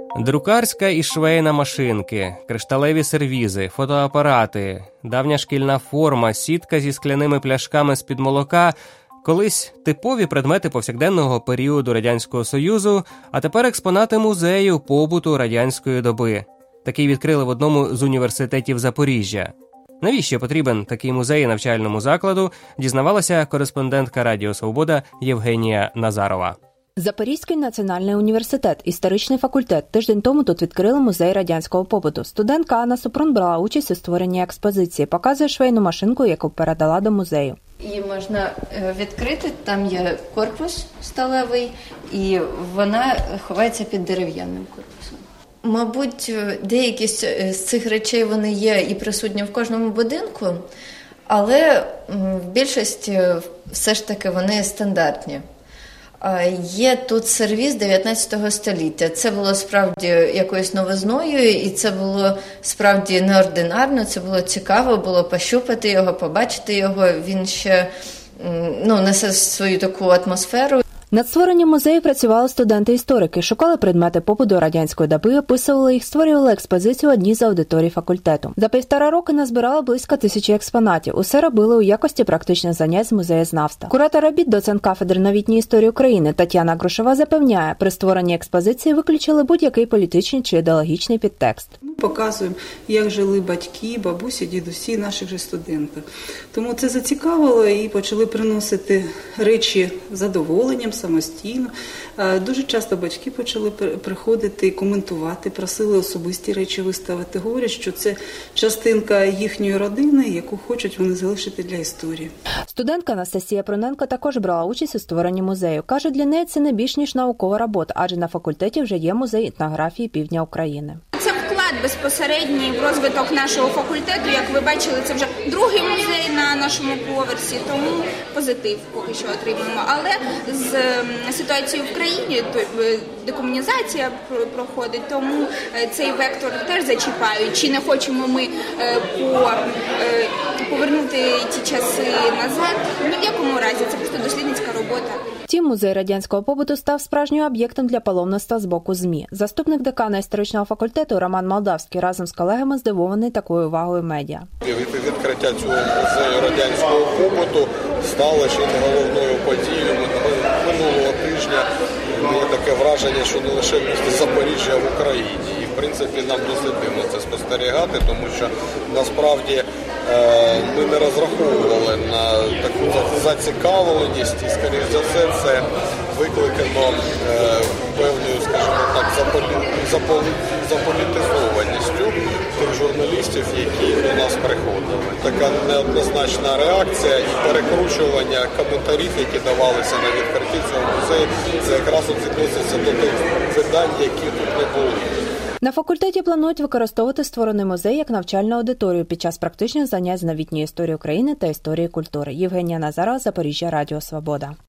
Друкарська і швейна машинки, кришталеві сервізи, фотоапарати, давня шкільна форма, сітка зі скляними пляшками з-під молока – колись типові предмети повсякденного періоду Радянського Союзу, а тепер експонати музею побуту радянської доби. Такий відкрили в одному з університетів Запоріжжя. Навіщо потрібен такий музей навчальному закладу, дізнавалася кореспондентка Радіо Свобода Євгенія Назарова. Запорізький національний університет, історичний факультет. Тиждень тому тут відкрили музей радянського побуту. Студентка Анна Супрун брала участь у створенні експозиції. Показує швейну машинку, яку передала до музею. Її можна відкрити, там є корпус сталевий, і вона ховається під дерев'яним корпусом. Мабуть, деякі з цих речей вони є і присутні в кожному будинку, але в більшості все ж таки вони стандартні. Є тут сервіз 19 століття. Це було справді якоюсь новизною, і це було справді неординарно, це було цікаво, було пощупати його, побачити його. Він ще несе свою таку атмосферу. Над створенням музею працювали студенти-історики, шукали предмети побуту радянської доби, описували їх, створювали експозицію в одній з аудиторій факультету. За 1,5 роки назбирали близько 1000 експонатів. Усе робили у якості практичних занять з музеєзнавства. Куратор робіт, доцент кафедри новітньої історії України Тетяна Грушова запевняє, при створенні експозиції виключили будь-який політичний чи ідеологічний підтекст. Показуємо, як жили батьки, бабусі, дідусі наших же студентів. Тому це зацікавило і почали приносити речі з задоволенням, самостійно. Дуже часто батьки почали приходити і коментувати, просили особисті речі виставити. Говорять, що це частинка їхньої родини, яку хочуть вони залишити для історії. Студентка Анастасія Проненко також брала участь у створенні музею. Каже, для неї це не більш ніж наукова робота, адже на факультеті вже є музей етнографії Півдня України. Це вклад безпосередній в розвиток нашого факультету. Як ви бачили, це вже другий музей на нашому поверсі, тому позитив поки що отримуємо. Але з ситуацією в країні, декомунізація проходить, тому цей вектор теж зачіпають. Чи не хочемо ми повернути ті часи назад? Ні в якому разі, це просто дослідницька робота. Втім, музей радянського побуту став справжнім об'єктом для паломництва з боку ЗМІ. Заступник декана історичного факультету Роман Молдавський разом з колегами здивований такою увагою медіа. Відкриття цього музею радянського побуту стало ще не головною подією минулого тижня. Є таке враження, що не лише в місті Запоріжжя, а в Україні. І, в принципі, нам досить дивно це спостерігати, тому що, насправді, ми не розраховували на таку зацікавленість і, скоріш за все, це викликано певною, скажімо так, заполітизованістю тих журналістів, які до нас приходили. Така неоднозначна реакція і перекручування коментарів, які давалися на відкритті цього музею, це якраз відноситься до тих видань, які тут не були. На факультеті планують використовувати створений музей як навчальну аудиторію під час практичних занять з новітньої історії України та історії культури. Євгенія Назарова, Запоріжжя, Радіо Свобода.